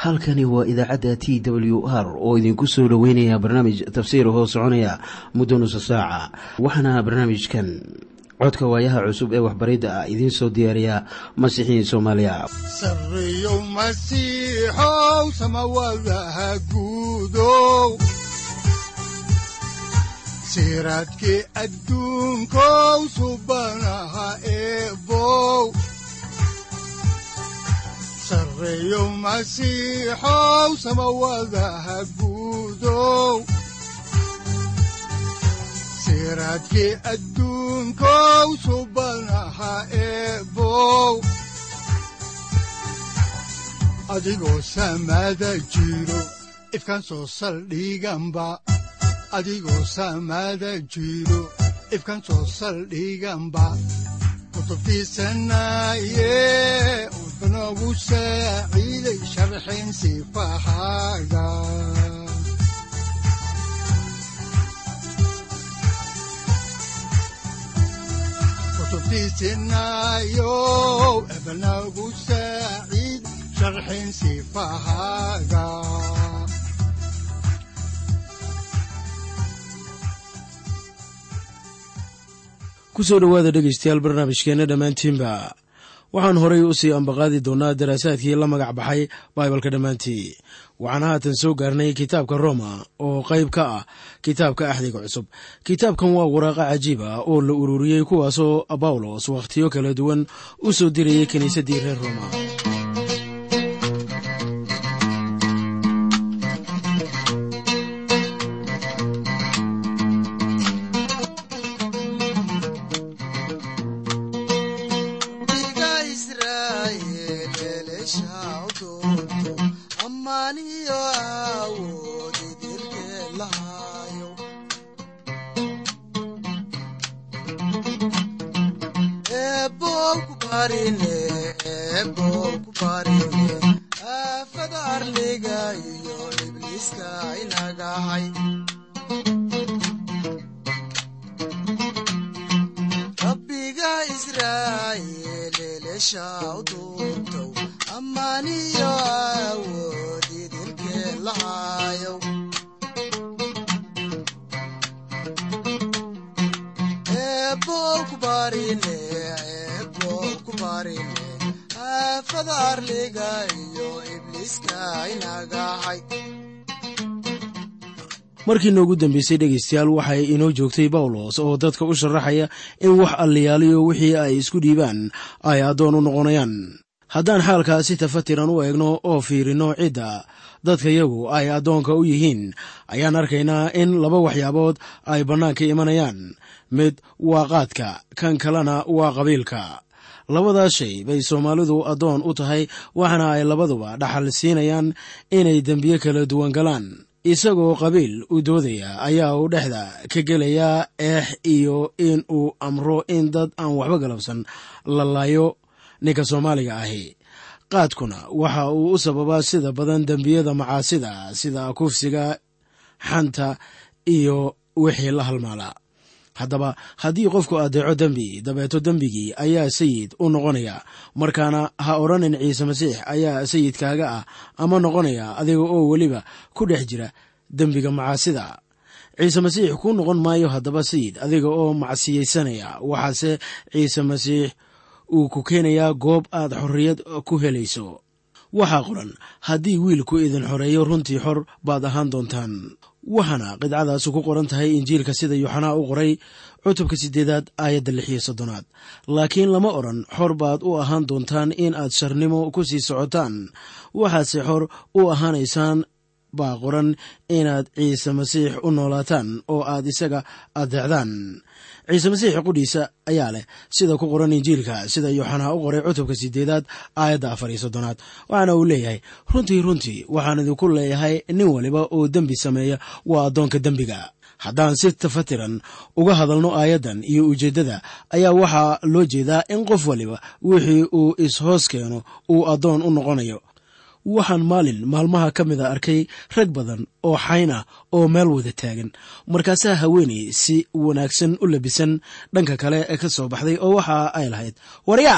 halkani waa idaacadda t w r oo idinku soo dhoweynaya barnaamij tafsiir hoo soconaya muddo nusa saaca waxaana barnaamijkan codka waayaha cusub ee waxbaridda ah idiin soo diyaariya masiixiin soomaaliya sareeyow masiixow samawadaha guudow siraadkii adduunkow subanaha eebow sareeyow masiixow samawadaha guudow siraadkii adduunkow subanaha eebow adigoo samada jiro ifkaan soo saldhiganba adigoo samada jiro ifkaan soo saldhiganba kutubtiisanaye unogu saaciiday sharxin sifahaaga kutubtiisanayow ebnagu saaciid sharxin sifahaaga kusoo dhowaada dhegaystayaal barnaamijkeenna dhammaantiinba waxaan horay u sii ambaqaadi doonnaa daraasaadkii la magac baxay baibalka dhammaantii waxaan haatan soo gaarnay kitaabka roma oo qayb ka ah kitaabka axdiga cusub kitaabkan waa waraaqa cajiib ah oo la ururiyey kuwaasoo bawlos wakhtiyo kala duwan u soo dirayay kiniisaddii reer roma markii noogu dambeysay dhegaystayaal waxay inoo joogtay bawlos oo dadka u sharaxaya in wax alliyaaliyo wixii ay isku dhiibaan ay addoon u noqonayaan haddaan xaalkaa si tafatiran u eegno oo fiirino cidda dadkayagu ay addoonka u yihiin ayaan arkaynaa in laba waxyaabood ay bannaanka imanayaan mid waa qaadka kan kalena waa qabiilka labadaas shay bay soomaalidu addoon u tahay waxaana ay labaduba dhaxal siinayaan inay dembiye kala duwan galaan isagoo qabiil u doodaya ayaa uu dhexda ka gelayaa eex iyo in uu amro in dad aan waxba galabsan la laayo ninka soomaaliga ahi qaadkuna waxa uu u sababaa sida badan dembiyada macaasida sida kufsiga xanta iyo wixii la halmaala haddaba haddii qofku addeeco dembi dabeeto dembigii ayaa sayid u noqonaya markaana ha odhanin ciise masiix ayaa sayidkaaga ah ama noqonaya adiga oo weliba ku dhex jira dembiga macaasida ciise masiix kuu noqon maayo haddaba sayid adiga oo macsiyaysanaya waxaase ciise masiix uu ku keenayaa goob aad xorriyad ku helayso waxaa qoran haddii wiilku idin xoreeyo runtii xor baad ahaan doontaan waxaana qidcadaasi ku qoran tahay injiilka sida yuuxanaa u qoray cutubka 8 aayadda 6 laakiin lama odhan xor baad u ahaan doontaan in aad sharnimo ku sii socotaan waxaadse xor u ahaanaysaan baa qoran inaad ciise masiix u noolaataan oo aad isaga adeecdaan ciise masiix qudhiisa ayaa leh sida ku qoran injiilka sida yuuxanaa u qoray cutubka 8 aayadda 4 waxaana uu leeyahay runtii waxaan idinku leeyahay nin waliba oo dembi sameeya waa addoonka dembiga haddaan si tafatiran uga hadalno aayaddan iyo ujeeddada ayaa waxaa loo jeedaa in qof waliba wixii uu is-hoos keeno uu addoon u noqonayo waxaan maalin maalmaha ka mida arkay rag badan oo xayn ah oo meel wada taagan markaasaa haweeney si wanaagsan u labisan dhanka kale ee ka soo baxday oo waxa ay lahayd waryaa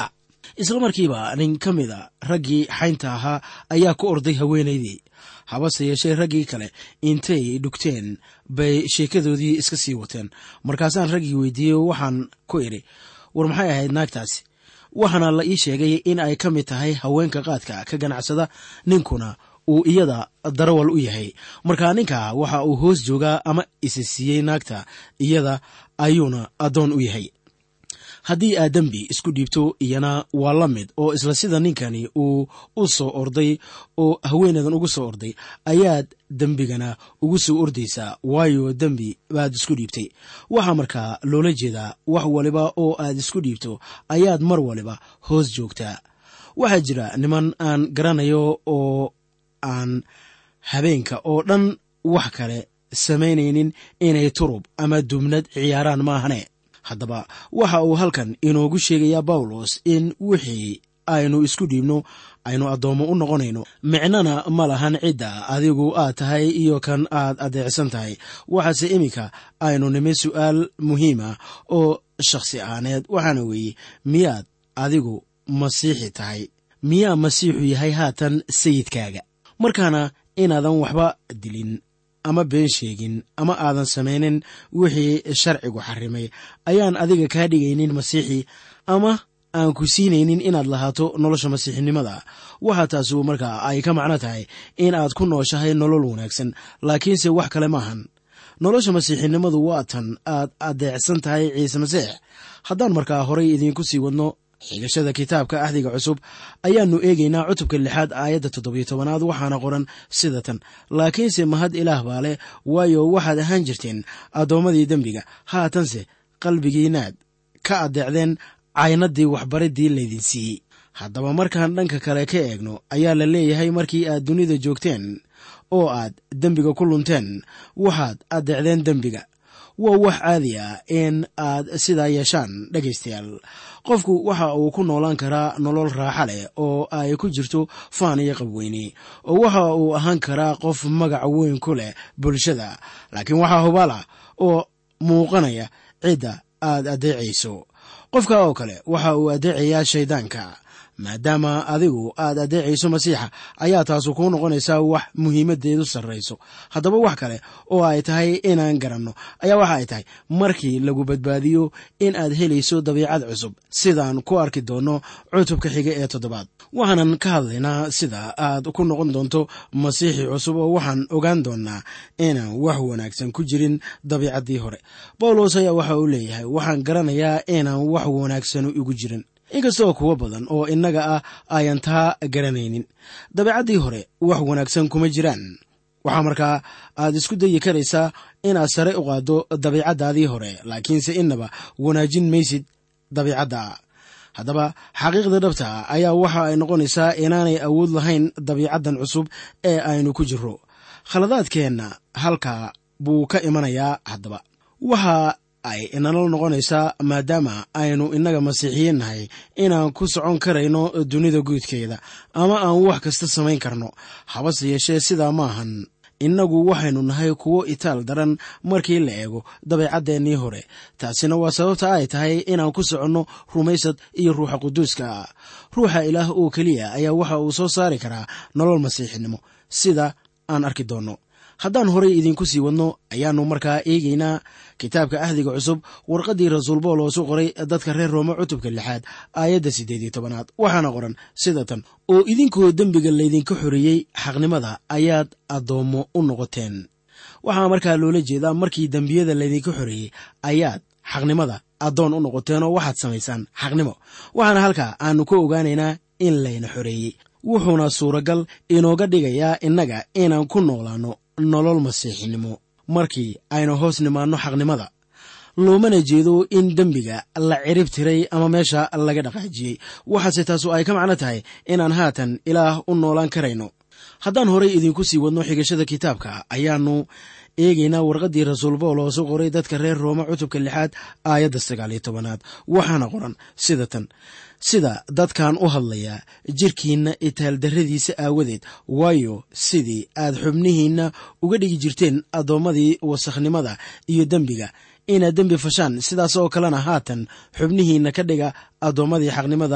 isla markiiba nin ka mida raggii xaynta ahaa ayaa ku orday haweenaydii. habase yeeshee raggii kale intay dhugteen bay sheekadoodii iska sii wateen. markaasaan raggii weydiiyey, waxaan ku idhi, war maxay ahayd naagtaasi? waxaana la ii sheegay in ay ka mid tahay haweenka qaadka ka ganacsada, ninkuna uu iyada darawal u yahay. markaa ninka waxa uu hoos joogaa ama isa siiyey naagta, iyada ayuuna addoon u yahay. haddii aad dembi isku dhiibto iyana waa la mid, oo isla sida ninkani uu u soo orday oo haweenadan ugu soo orday ayaad dembigana ugu soo ordaysaa, waayo dembi baad isku dhiibtay. waxaa markaa loola jeedaa wax waliba oo aad isku dhiibto ayaad mar waliba hoos joogtaa. waxaa jira niman aan garanayo oo aan habeenka oo dhan wax kale samaynaynin inay turub ama dumnad ciyaaraan maahane. haddaba waxa uu halkan inoogu sheegayaa bawlos in wixii aynu isku dhiibno aynu addoommo u noqonayno. micnana ma lahan cidda adigu aad tahay iyo kan aad adeecsan tahay. waxaase iminka aynu nimi su'aal muhiima oo shakhsi ahaaneed, waxaana weeye, miyaad adigu masiixi tahay? miyaa masiixu yahay haatan sayidkaaga? markaana inaadan waxba dilin ama been sheegin ama aadan samaynin wixii sharcigu xarimay ayaan adiga kaa dhigaynin masiixi, ama aan ku siinaynin inaad lahaato nolosha masiixinimada. waxaa taasu markaa ay ka macno tahay in aad ku nooshahay nolol wanaagsan, laakiinse wax kale maahan. nolosha masiixinimadu waa tan aad adeecsan tahay ciise masiix. haddaan markaa horay idiinku sii wadno xigashada kitaabka ahdiga cusub, ayaannu eegaynaa cutubka 6 aayadda 17, waxaana qoran sida tan: laakiinse mahad ilaah baa leh, waayo waxaad ahaan jirteen addoommadii dembiga, haatanse qalbigiinaad ka adeecdeen caynaddii waxbariddii laydin siiyey. haddaba markaan dhanka kale ka eegno ayaa la leeyahay, markii aad dunida joogteen oo aad dembiga ku lunteen, waxaad adeecdeen dembiga. waa wax caadi ah in aad sidaa yeeshaan. dhegaystayaal, qofku waxa uu ku noolaan karaa nolol raaxa leh oo ay ku jirto faan iyo qabweyni, oo waxa uu ahaan karaa qof magac weyn ku leh bulshada, laakiin waxaa hubaal oo muuqanaya cidda aad adeecayso. qofka oo kale waxa uu adeecayaa shaydaanka. maadaama adigu aad adeecayso masiixa, ayaa taasu kuu noqonaysaa wax muhiimadeedu sarrayso. haddaba wax kale oo ay tahay inaan garanno ayaa waxa ay tahay, markii lagu badbaadiyo in aad helayso dabiicad cusub, sidaan ku arki doonno cutubka xiga ee 7. waxaanan ka hadlaynaa sida aad ku noqon doonto masiixi cusub, oo waxaan ogaan doonnaa inaan wax wanaagsan ku jirin dabiicaddii hore. bawlos ayaa waxa uu leeyahay, waxaan garanayaa inaan wax wanaagsanu igu jirin, inkastoo kuwo badan oo innaga ah ayan taa garanaynin. dabeecaddii hore wax wanaagsan kuma jiraan. waxaa markaa aad isku dayi karaysaa inaad sare u qaaddo dabiicaddaadii hore, laakiinse innaba wanaajin maysid dabiicadda. haddaba xaqiiqda dhabta ayaa waxa ay noqonaysaa inaanay awood lahayn dabiicaddan cusub ee aynu ku jirro. khaladaadkeenna halkaa buu ka imanayaa. haddaba waxa ay inala noqonaysaa, maadaama aynu innaga masiixiyiin nahay, inaan ku socon karayno dunida guudkeeda, ama aan wax kasta samayn karno. habase yeeshee sidaa maahan. innagu waxaynu nahay kuwo itaal daran markii la eego dabeecaddeenii hore. taasina waa sababta ay tahay inaan ku soconno rumaysad iyo ruuxa quduuska. ruuxa ilaah oo keliya ayaa waxa uu soo saari karaa nolol masiixinimo, sida aan arki doonno. haddaan horay idinku sii wadno ayaannu markaa eegaynaa kitaabka ahdiga cusub, warqaddii rasuul bawlos u qoray dadka reer roome cutubka 6 aayadda 18. waxaana qoran sida tan: oo idinkoo dembiga laydinka xoreeyey xaqnimada ayaad addoommo u noqoteen. waxaa markaa loola jeedaa, markii dembiyada laydinka xoreeyey ayaad xaqnimada addoon u noqoteen oo waxaad samaysaan xaqnimo. waxaana halkaa aannu ka ogaanaynaa in layna xoreeyey. wuxuuna suuragal inooga dhigayaa innaga inaan ku noolaanno nolol masiixinimo markii aynu hoos nimaanno xaqnimada. loomana jeedo in dembiga la cirib tiray ama meesha laga dhaqaajiyey. waxaase taasu ay ka macno tahay inaan haatan ilaah u noolaan karayno. haddaan horay idinku sii wadno xigashada kitaabka, ayaannu eegaynaa warqaddii rasuul bawlos u qoray dadka reer roome cutubka 6 aayadda 19. waxaana qoran sida tan: sida dadkan u hadlayaa jirkiinna itaaldarradiisa aawadeed, waayo sidii aad xubnihiinna uga dhigi jirteen addoommadii wasakhnimada iyo dembiga, inaad dembi fashaan, sidaas oo kalena haatan xubnihiinna ka dhiga addoommadii xaqnimada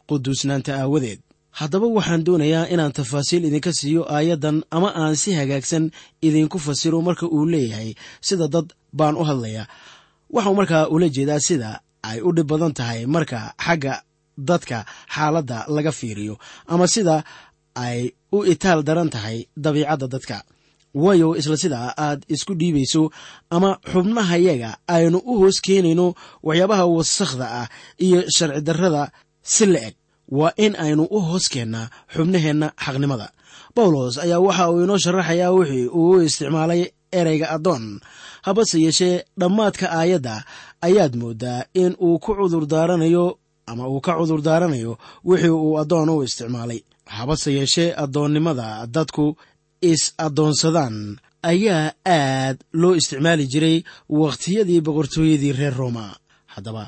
quduusnaanta aawadeed. haddaba waxaan doonayaa inaan tafaasiil idinka siiyo aayaddan ama aan si hagaagsan idinku fasiro marka uu leeyahay sida dad baan u hadlayaa. waxau markaa ula jeedaa sida ay u dhib badan tahay marka xagga dadka xaaladda laga fiiriyo, ama sida ay u itaal daran tahay dabiicadda dadka. waayo isla sidaa aad isku dhiibayso ama xubnahayaga aynu u hoos keenayno waxyaabaha wasakhda ah iyo sharci darrada si la-eg, waa in aynu u hoos keennaa xubnaheenna xaqnimada. bawlos ayaa waxa uu inoo sharaxayaa wixii uu u isticmaalay ereyga addoon. habase yeeshee dhammaadka aayadda ayaad mooddaa in uu ku cudurdaaranayo ama uu ka cudurdaaranayo wixii uu addoon u isticmaalay. habase yeeshee addoonnimada dadku is-addoonsadaan ayaa aad loo isticmaali jiray wakhtiyadii boqortooyadii reer rooma. haddaba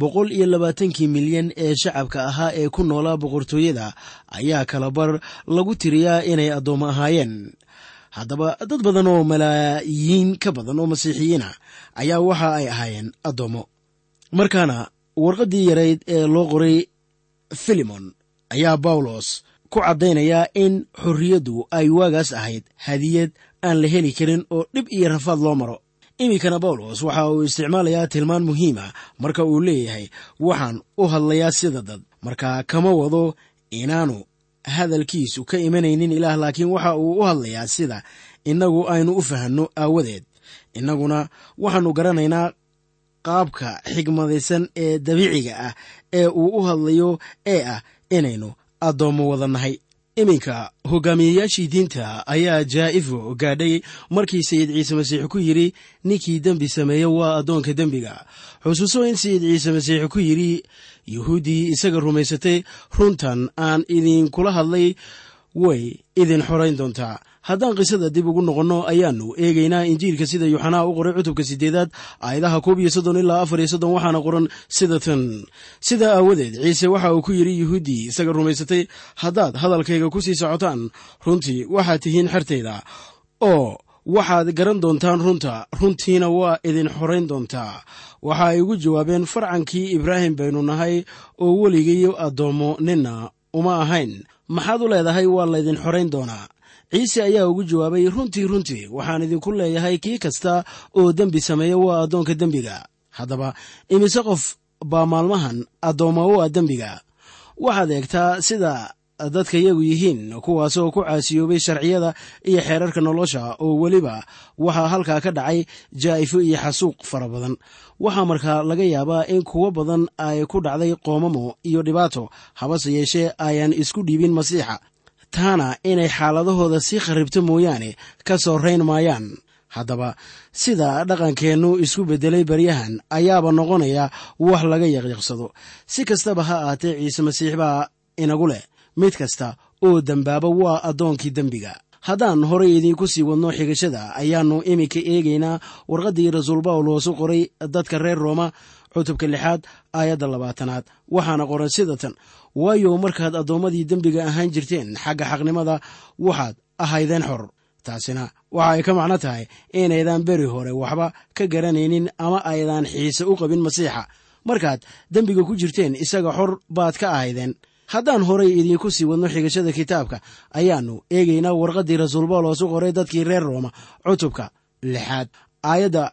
120 milyan ee shacabka ahaa ee ku noolaa boqortooyada ayaa kala bar lagu tiriyaa inay addoommo ahaayeen. haddaba dad badan oo malaayiin ka badan oo masiixiyiina ayaa waxa ay ahaayeen addoommo. markaana warqaddii yarayd ee loo qoray filimon ayaa bawlos ku caddaynayaa in xorriyaddu ay waagaas ahayd hadiyad aan la heli karin oo dhib iyo rafaad loo maro. iminkana bawlos waxa uu isticmaalayaa tilmaan muhiima marka uu leeyahay waxaan u hadlayaa sida dad. markaa kama wado inaanu hadalkiisu ka imanaynin ilaah, laakiin waxa uu u hadlayaa sida innagu aynu u fahanno aawadeed. innaguna waxaannu garanaynaa qaabka xigmadaysan ee dabiiciga ah ee uu u hadlayo ee ah inaynu addoommo wada nahay. iminka hogaamiyayaashii diinta ayaa jaa'ifo gaadhay markii sayid ciise masiix ku yidhi ninkii dembi sameeya waa addoonka dembiga. xusuuso in sayid ciise masiix ku yidhi yuhuuddii isaga rumaysatay runtan aan idinkula hadlay way idin xorayn doontaa. haddaan qisada dib ugu noqonno ayaannu eegaynaa injiilka sida yuuxanaa u qoray cutubka 8 aayadaha 1 ilaa 4 waxaana qoran sida tan: sidaa aawadeed ciise waxa uu ku yidhi yuhuuddii isaga rumaysatay, haddaad hadalkayga ku sii socotaan runtii waxaad tihiin xertayda oo waxaad garan doontaan runta, runtiina waa idin xorayn doontaa. waxa ay ugu jawaabeen, farcankii ibraahim baynu nahay oo weligayo addoommo ninna uma ahayn. maxaad u leedahay waa laydin xorayn doonaa? ciise ayaa ugu jawaabay, runtii waxaan idinku leeyahay kii kasta oo dembi sameeya waa addoonka dembiga. haddaba imise qof baa maalmahan addoomma u ah dembiga? waxaad eegtaa sida dadka iyagu yihiin, kuwaasoo ku caasiyoobay sharciyada iyo xeerarka nolosha, oo weliba waxaa halkaa ka dhacay jaa'ifo iyo xasuuq fara badan. waxaa markaa laga yaabaa in kuwo badan ay ku dhacday qoomamo iyo dhibaato, habase yeeshee ayaan isku dhiibin masiixa. taana inay xaaladahooda sii kharribto mooyaane ka soo rayn maayaan. haddaba sida dhaqankeennu isku beddelay baryahan ayaaba noqonaya wax laga yaqyaqsado. si kastaba ha ahaatee ciise masiix baa inagu leh mid kasta oo dembaaba waa addoonkii dembiga. haddaan horay idiinku sii wadno xigashada ayaannu iminka eegaynaa warqaddii rasuul bawlos u qoray dadka reer rooma cutubka 6 aayadda 20 waxaana qoran sida tan: waayo markaad addoommadii dembiga ahaan jirteen xagga xaqnimada waxaad ahaydeen xor. taasina waxa ay ka macno tahay inaydaan beri hore waxba ka garanaynin ama aydaan xiise u qabin masiixa. markaad dembiga ku jirteen isaga xor baad ka ahaydeen. haddaan horay idiinku sii wadno xigashada kitaabka ayaannu eegaynaa warqaddii rasuul bawlos u qoray dadkii reer rooma cutubka 6 aayadda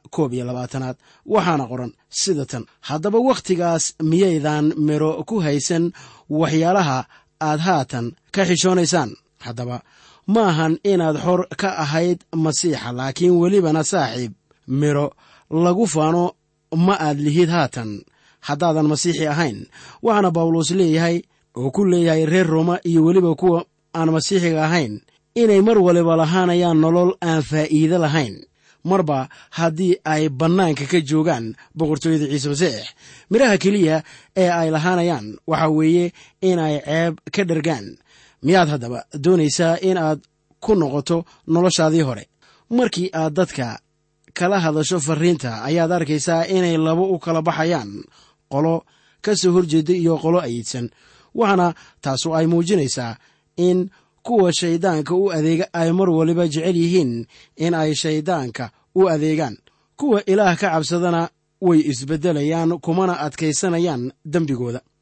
21 waxaana qoran sida tan: haddaba wakhtigaas miyaydaan miro ku haysan waxyaalaha aad haatan ka xishoonaysaan? haddaba ma ahan inaad xor ka ahayd masiixa, laakiin welibana saaxiib miro lagu faano ma aad lihid haatan haddaadan masiixi ahayn. waxaana bawlos leeyahay oo ku leeyahay reer rooma iyo weliba kuwa aan masiixiga ahayn inay mar waliba lahaanayaan nolol aan faa'iide lahayn, marba haddii ay bannaanka ka joogaan boqortooyada ciise masiix. midhaha keliya ee ay lahaanayaan waxa weeye inay ceeb ka dhergaan. miyaad haddaba doonaysaa in aad ku noqoto noloshaadii hore? markii aad dadka kala hadasho farriinta ayaad arkaysaa inay labo u kala baxayaan, qolo ka soo horjeeda iyo qolo ayidsan. waxaana taasu ay muujinaysaa in kuwa shayddaanka u adeega ay mar waliba jecel yihiin in ay shayddaanka u adeegaan. kuwa ilaah ka cabsadana way isbeddelayaan kumana adkaysanayaan dembigooda.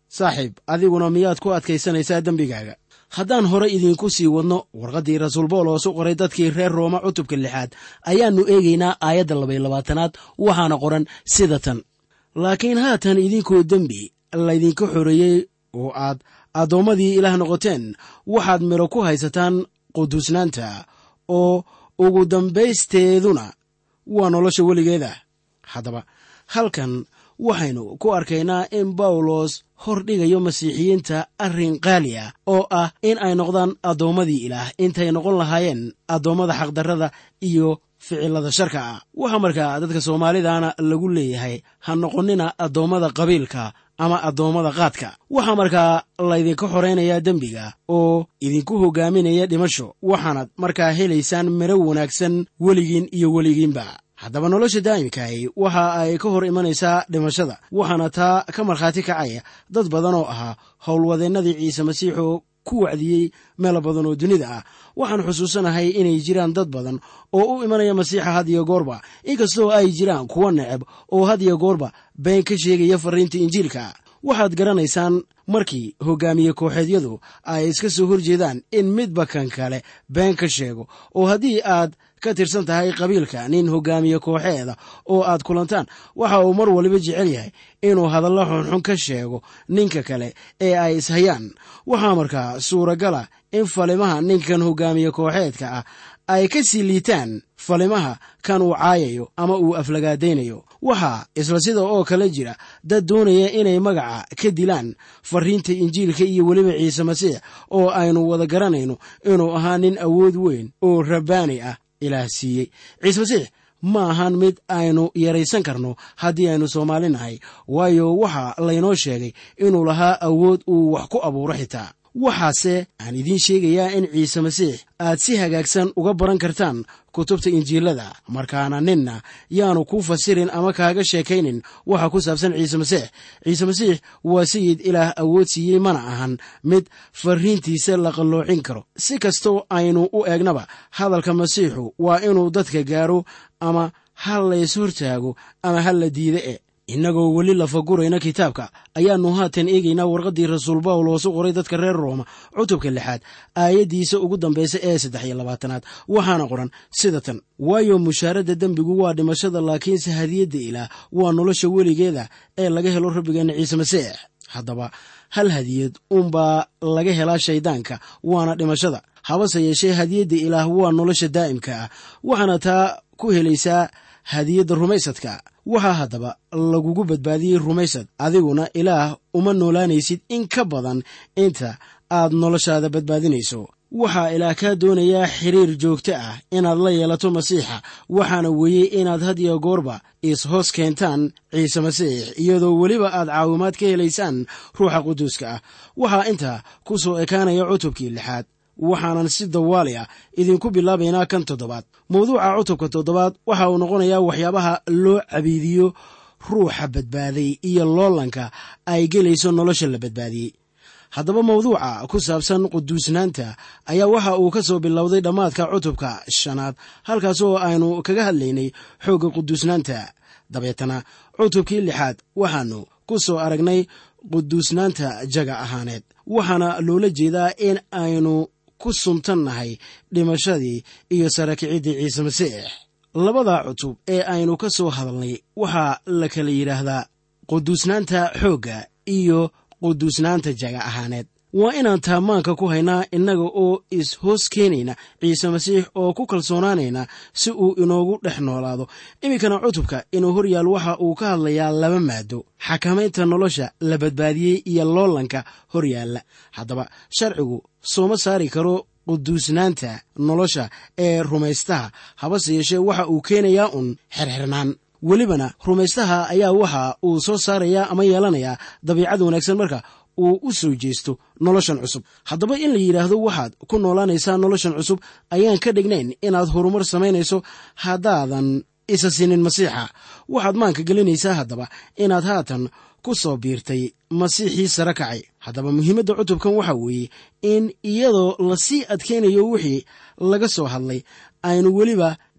saaxiib, adiguna miyaad ku adkaysanaysaa dembigaaga? haddaan hore idinku sii wadno warqaddii rasuul bawlos u qoray dadkii reer rooma cutubka 6 ayaannu eegaynaa aayadda 22 waxaana qoran sida tan: laakiin haatan idinkoo dembi laydinka xoreeyey oo aad addoommadii ilaah noqoteen, waxaad midho ku haysataan quduusnaanta oo ugu dambaysteeduna waa nolosha weligeeda. haddaba halkan waxaynu ku arkaynaa in bawlos hor dhigayo masiixiyiinta arrin qaali ah oo ah in ay noqdaan addoommadii ilaah intay noqon lahaayeen addoommada xaqdarrada iyo ficilada sharka ah. waxaa markaa dadka soomaalidana lagu leeyahay ha noqonnina addoommada qabiilka ama addoommada qaadka. waxaa markaa laydinka xoraynayaa dembiga oo idinku hoggaaminaya dhimasho, waxaanad markaa helaysaan midho wanaagsan weligiin iyo weligiinba. haddaba nolosha daa'imkaahi waxa ay ka hor imanaysaa dhimashada, waxaana taa ka markhaati kacaya dad badan oo ahaa howlwadeennadii ciise masiix oo ku wacdiyey meelo badan oo dunida ah. waxaan xusuusanahay inay jiraan dad badan oo u imanaya masiixa had iyo goorba, inkastoo ay jiraan kuwa neceb oo had iyo goorba been ka sheegaya farriinta injiilka. waxaad garanaysaan markii hoggaamiye kooxeedyadu ay iska soo horjeedaan in midba kan kale been ka sheego, oo haddii aad ka tirsan tahay qabiilka nin hoggaamiye kooxeeda oo aad kulantaan, waxa uu mar waliba jecel yahay inuu hadallo xunxun ka sheego ninka kale ee ay ishayaan. waxaa markaa suuragala in falimaha ninkan hoggaamiye kooxeedka ah ay ka sii liitaan falimaha kan uu caayayo ama uu aflagaadaynayo. waxaa isla sida oo kale jira dad doonaya inay magaca ka dilaan farriinta injiilka iyo weliba ciise masiix oo aynu wada garanayno inuu ahaa nin awood weyn oo rabbaani ah ilaah siiyey. ciise masiix ma ahan mid aynu yaraysan karno haddii aynu Soomaali nahay, waayo waxaa laynoo sheegay inuu lahaa awood uu wax ku abuuro xitaa. waxaase aan idiin sheegayaa in ciise masiix aad si hagaagsan uga baran kartaan kutubta injiilada, markaana ninna yaanu kuu fasirin ama kaaga sheekaynin waxa ku saabsan ciise masiix. ciise masiix waa sayid ilaah awood siiyey, mana ahan mid farriintiisa la qalloocin karo. si kastoo aynu u eegnaba, hadalka masiixu waa inuu dadka gaaro, ama ha lays hortaago ama ha la diide. innagoo weli lafagurayna kitaabka ayaannu haatan eegaynaa warqaddii rasuul bawlos u qoray dadka reer rooma cutubka 6 aayaddiisa ugu dambaysa ee 23 waxaana qoran sida tan: waayo mushaaradda dembigu waa dhimashada, laakiinse hadiyadda ilaah waa nolosha weligeeda ee laga helo rabbigeenna ciise masiix. haddaba hal hadiyad unbaa laga helaa shayddaanka, waana dhimashada. habase yeeshee hadiyadda ilaah waa nolosha daa'imka ah, waxaana taa ku helaysaa hadiyadda rumaysadka. waxaa haddaba lagugu badbaadiyey rumaysad, adiguna ilaah uma noolaanaysid in ka badan inta aad noloshaada badbaadinayso. waxaa ilaah kaa doonayaa xiriir joogto ah inaad la yeelato masiixa, waxaana weeye inaad had iyo goorba is-hoos keentaan ciise masiix, iyadoo weliba aad caawimaad ka helaysaan ruuxa quduuska ah. waxaa intaa ku soo ekaanaya cutubkii 6, waxaanan si dawaali ah idinku bilaabaynaa kan 7. mawduuca cutubka 7 waxa uu noqonayaa waxyaabaha loo cabiidiyo ruuxa badbaaday iyo loolanka ay gelayso nolosha la badbaadiyey. haddaba mawduuca ku saabsan quduusnaanta ayaa waxa uu ka soo bilowday dhammaadka cutubka 5, halkaas oo aynu kaga hadlaynay xoogga quduusnaanta. dabeetana cutubkii 6 waxaannu ku soo aragnay quduusnaanta jaga ahaaneed, waxaana loola jeedaa in aynu ku suntannahay dhimashadii iyo sara kiciddii ciise masiix. labada cutub ee aynu ka soo hadalnay waxaa la kala yidhaahdaa quduusnaanta xoogga iyo quduusnaanta jaga ahaaneed. waa inaan taamaanka ku haynaa innaga oo is-hoos keenayna ciise masiix oo ku kalsoonaanayna si uu inoogu dhex noolaado. iminkana cutubka inuu hor yaal waxa uu ka hadlayaa 2 maado: xakamaynta nolosha la badbaadiyey iyo loolanka hor yaalla. haddaba sharcigu sooma saari karo quduusnaanta nolosha ee rumaystaha, habase yeeshee waxa uu keenayaa un xirxirnaan. welibana rumaystaha ayaa waxa uu soo saarayaa ama yeelanayaa dabiicad wanaagsan marka uu u soo jeesto noloshan cusub. haddaba in la yidhaahdo waxaad ku noolaanaysaa noloshan cusub ayaan ka dhignayn inaad horumar samaynayso haddaadan isa sinin masiixa. waxaad maanka gelinaysaa haddaba inaad haatan ku soo biirtay masiixii sare kacay. haddaba muhiimadda cutubkan waxa weeye in iyadoo lasii adkaynayo wixii laga soo hadlay aynu weliba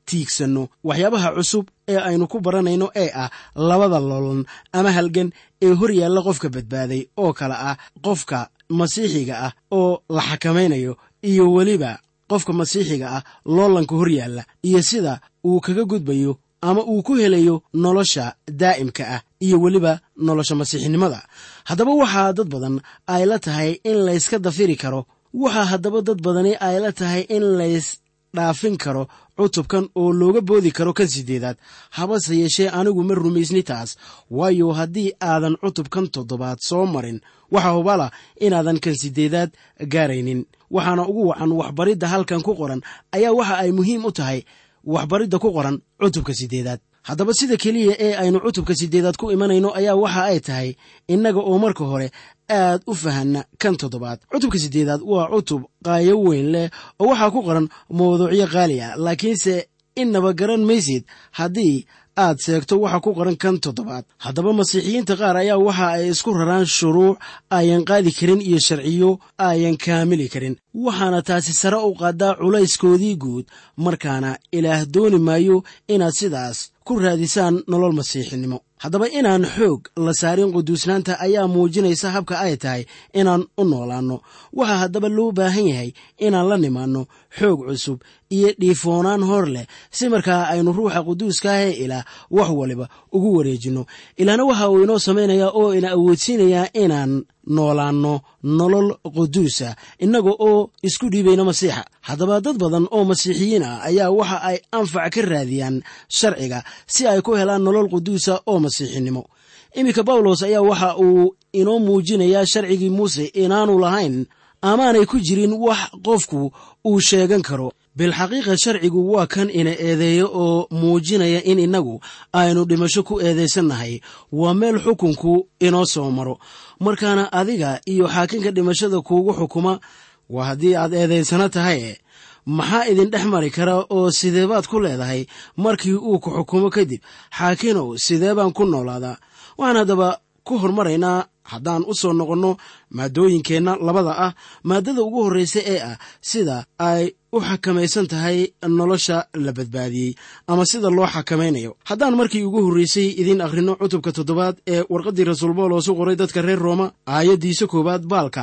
tiigsanno waxyaabaha cusub ee aynu ku baranayno ee ah labada loolan ama halgan ee hor yaalla qofka badbaaday oo kale ah qofka masiixiga ah oo la xakamaynayo iyo weliba qofka masiixiga ah loolanka hor yaalla iyo sida uu kaga gudbayo ama uu ku helayo nolosha daa'imka ah iyo weliba nolosha masiixinimada. haddaba waxaa dad badan ay la tahay in layska dafiri karo waxaa haddaba dad badani ay la tahay in lays dhaafin karo cutubkan oo looga boodi karo kan 8aad. habase yeeshee anigu ma rumaysni taas, waayo haddii aadan cutubkan 7aad soo marin waxa hubala inaadan kan 8aad gaaraynin. waxaana ugu wacan waxbaridda halkan ku qoran ayaa waxa ay muhiim u tahay waxbaridda ku qoran cutubka 8aad. haddaba sida keliya ee aynu cutubka 8aad ku imanayno ayaa waxa ay tahay innaga oo marka hore aad u fahanna kan 7aad. cutubka 8aad waa cutub qaayo weyn leh oo waxaa ku qoran mawduucyo qaali ah, laakiinse innaba garan maysid haddii aad seegto waxa ku qoran kan 7aad. haddaba masiixiyiinta qaar ayaa waxa ay isku raraan shuruuc ayan qaadi karin iyo sharciyo ayan kaamili karin, waxaana taasi sare u qaadaa culayskoodii guud. markaana ilaah dooni maayo inaad sidaas ku raadisaan nolol masiixinimo. haddaba inaan xoog la saarin quduusnaanta ayaa muujinaysa habka ay tahay inaan u noolaanno. waxaa haddaba loo baahan yahay inaan la nimaanno xoog cusub iyo dhiifoonaan hor leh si markaa aynu ruuxa quduuska ah ee ilaah wax waliba ugu wareejinno. ilaahna waxa uu inoo samaynayaa oo ina awoodsiinayaa inaan noolaanno nolol quduusa innaga oo isku dhiibayna masiixa. haddaba dad badan oo masiixiyiin ah ayaa waxa ay anfac ka raadiyaan sharciga si ay ku helaan nolol quduusa oo masiixinimo. iminka bawlos ayaa waxa uu inoo muujinayaa sharcigii muuse inaanu lahayn amaanay ku jirin wax qofku uu sheegan karo. bilxaqiiqa sharcigu waa kan ina eedeeyo oo muujinaya in innagu aynu dhimasho ku eedaysannahay. waa meel xukunku inoo soo maro, markaana adiga iyo xaakinka dhimashada kuugu xukuma waa haddii aad eedaysana tahay. maxaa idin dhex mari kara oo sidee baad ku leedahay markii uu ku xukumo kadib, xaakinow sidee baan ku noolaadaa? waxaan haddaba ku hormaraynaa haddaan u soo noqonno maadooyinkeenna labada ah. maaddada ugu horraysa ee ah sida ay u xakamaysan tahay nolosha la badbaadiyey ama sida loo xakamaynayo. haddaan markii ugu horraysay idin akhrino cutubka 7aad ee warqaddii rasuul bawlos u qoray dadka reer rooma aayaddiisa 1 baalka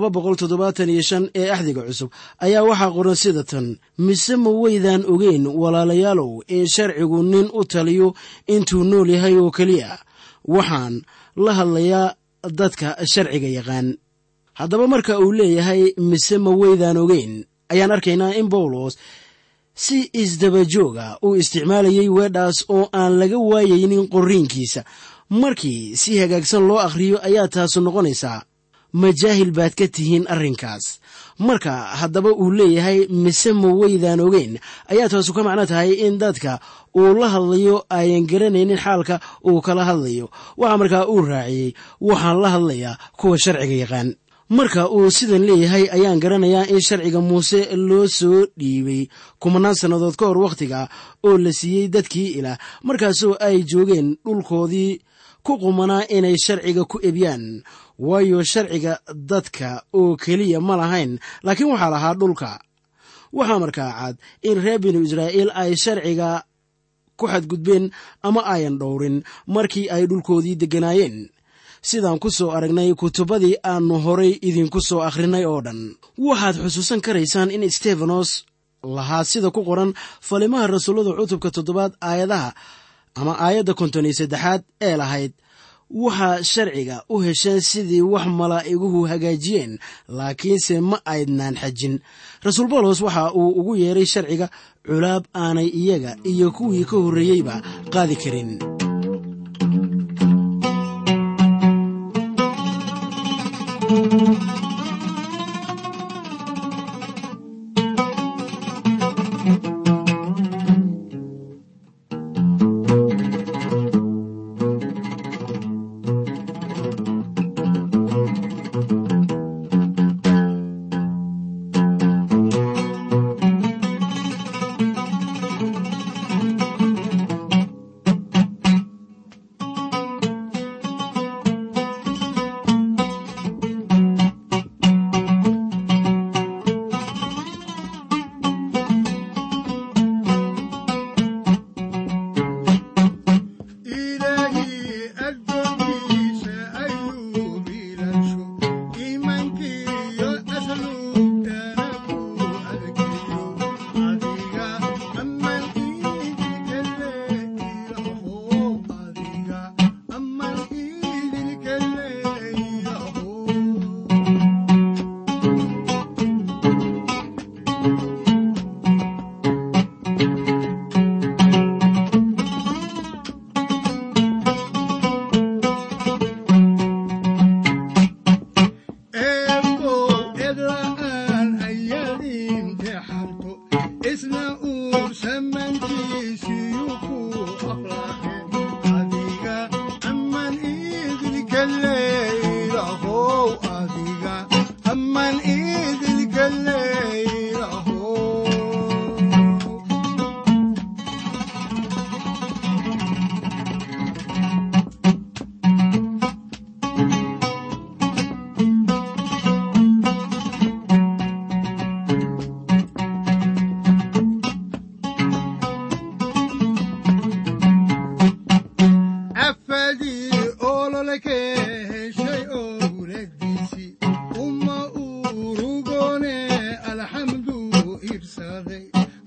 275 ee axdiga cusub ayaa waxaa qoran sida tan: mise ma weydaan ogeyn walaalayaalow in sharcigu nin u taliyo intuu nool yahay oo keliya? waxaan la hadlayaa dadka sharciga yaqaan. haddaba marka uu leeyahay mise ma weydaan ogeyn, ayaan arkaynaa in bawlos si isdabajooga uu isticmaalayay weedhaas oo aan laga waayaynin qorriinkiisa. markii si hagaagsan loo akhriyo ayaa taasu noqonaysaa majaahil baad ka tihiin arrinkaas. marka haddaba uu leeyahay mise ma weydaan ogeyn ayaa taasu ka macno tahay in dadka uu la hadlayo ayan garanaynin xaalka uu kala hadlayo. waxaa markaa uu raaciyey waxaan la hadlayaa kuwa sharciga yaqaan. marka uu sidan leeyahay ayaan garanayaa in sharciga muuse loo soo dhiibay 10 sannadood ka hor wakhtiga oo la siiyey dadkii ilaah, markaasoo ay joogeen dhulkoodii ku qumanaa inay sharciga ku ebyaan. waayo sharciga dadka oo keliya ma lahayn, laakiin waxaa lahaa dhulka. waxaa markaa cad in reer binu israa'iil ay sharciga ku xadgudbeen ama ayan dhowrin markii ay dhulkoodii degganaayeen, sidaan ku soo aragnay kutubadii aannu horay idinku soo akhrinay oo dhan. waxaad xusuusan karaysaan in stefanos lahaa sida ku qoran falimaha rasuullada cutubka 7aad aayadaha ama aayadda 53 ee lahayd: waxaa sharciga u hesheen sidii wax malaa'iguhu hagaajiyeen, laakiinse ma aydnaan xajin. rasuul bawlos waxa uu ugu yeeray sharciga culaab aanay iyaga iyo kuwii ka horreeyeyba qaadi karin.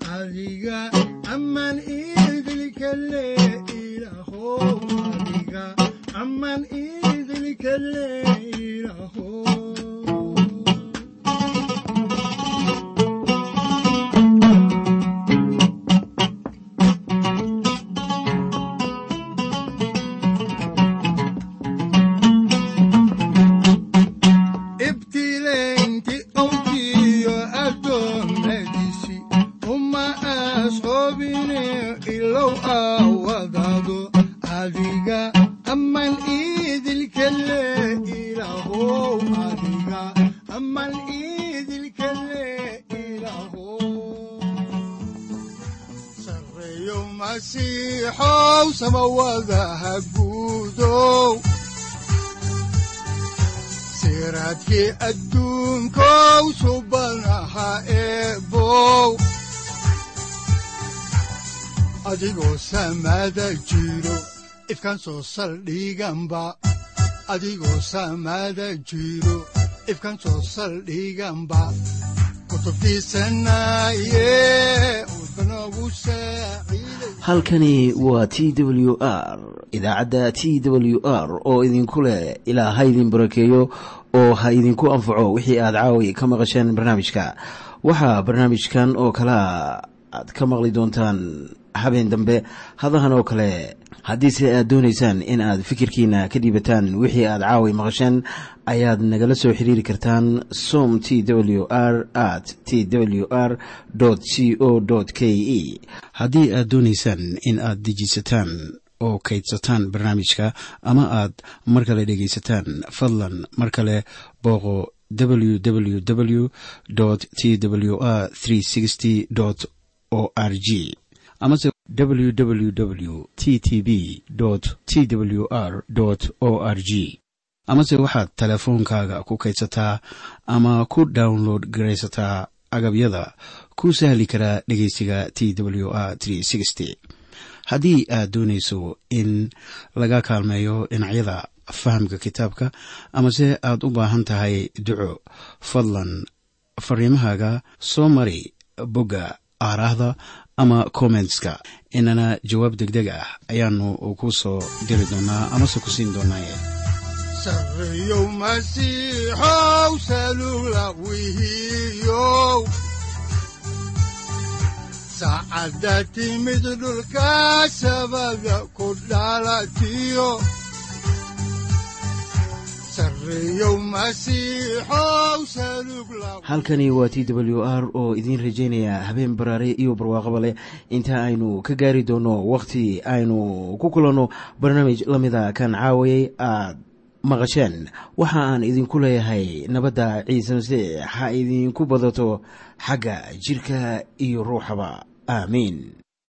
adiga aman idilkale ilahow adiga aman idilkale ilahow masiixow samawadaha guudow siraadkii adduunkow subanaha eebow adigoo samada jiro ifkan soo saldhiganba adigoo samada jiro ifkan soo saldhiganba halkani waa t w r idaacadda t w r oo idinku leh ilaa ha idin barakeeyo oo ha idinku anfaco wixii aad caawi ka maqasheen barnaamijka waxaa barnaamijkan oo kalea aad ka maqli doontaan habeen dambe hadahan oo kale haddiise aad doonaysaan in aad fikirkiina ka dhiibataan wixii aad caawi maqasheen ayaad nagala soo xiriiri kartaan som t w r at t w r c o k e haddii aad doonaysaan in aad dejisataan oo kaydsataan barnaamijka ama aad mar kale dhegaysataan fadlan mar kale booqo www t w r o r g amase www t t b t w r o r g amase waxaad teleefoonkaaga ku kaydsataa ama ku download garaysataa agabyada ku sahli karaa dhegeysiga t w r haddii aad doonayso in laga kaalmeeyo dhinacyada fahamka kitaabka amase aad u baahan tahay duco fadlan fariimahaaga soo mari bogga aaraahda ama commentska inana jawaab degdeg ah ayaanu ku soo diri doonaa amase ku siin doonaaye sareeyow masiixow salugla wihiyow saacadda timid dhulka sabada ku dhalatiyo halkani waa t w r oo idiin rajaynaya habeen baraare iyo barwaaqaba leh inta aynu ka gaari doono wakhti aynu ku kulanno barnaamij la mida kan caawayay aad maqasheen waxa aan idinku leeyahay nabadda ciise masiix ha idinku badato xagga jidhka iyo ruuxaba aamiin.